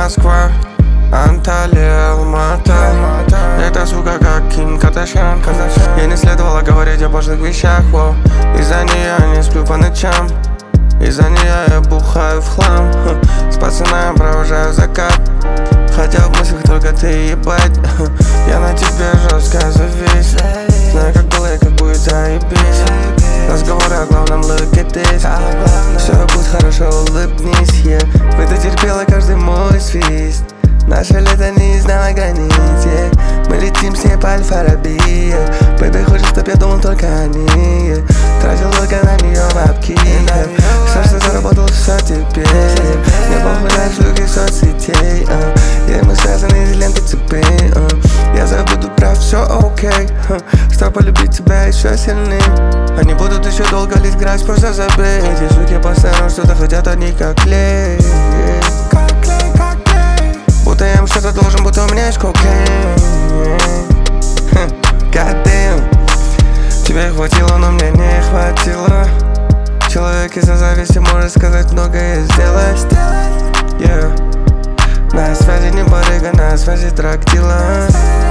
Москва, Анталия, Алмата. Это, сука, как Ким Кардашьян. Ей не следовало говорить о пошлых вещах, воу. Из-за нее я не сплю по ночам, из-за нее я бухаю в хлам. С пацаном провожаю закат, хотя в мыслях только ты, ебать. Я на тебе жестко завис, знаю, как было и как будет, заебись. Разговоры о главном, look at this. Все будет хорошо, улыбнись, yeah. Вы терпела каждый мой свист. Наше лето не знало границ, yeah. Мы летим с ней по Аль-Фараби, yeah. Бэйби хочет, чтоб я думал только о ней, yeah. Тратил только на нее бабки, yeah. Все, что заработал, все теперь, yeah. Мне похуй на шлюхи соцсетей, yeah. Мы связаны из ленты цепи, Я забуду про все окей, Чтоб полюбить тебя еще сильней. Они будут еще долго лить грязь, просто забей. Эти суки постоянно что-то хотят, они как клей, yeah. Будто я им что-то должен, будто у меня есть кокаин, yeah. God damn. Тебе хватило, но мне не хватило. Человек из-за зависти может сказать многое сделать, yeah. На связи не барыга, на связи трактила.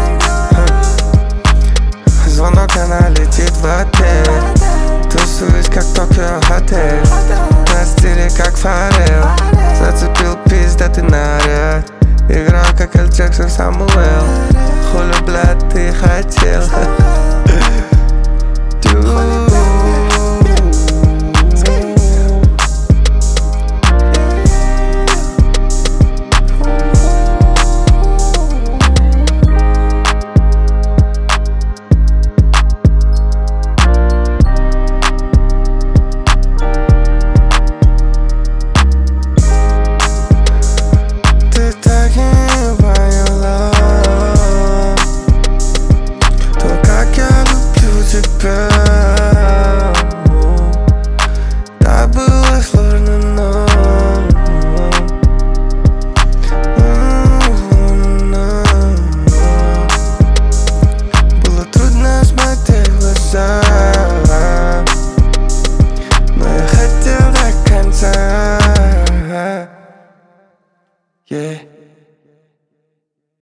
Звонок, она летит в отель. Тусуюсь, как Токио Хотель. На стиле, как Фаррелл. Зацепил пиздатый наряд. Играю, как Эль Джексон Самуэл. Хулю, блядь, ты хотел.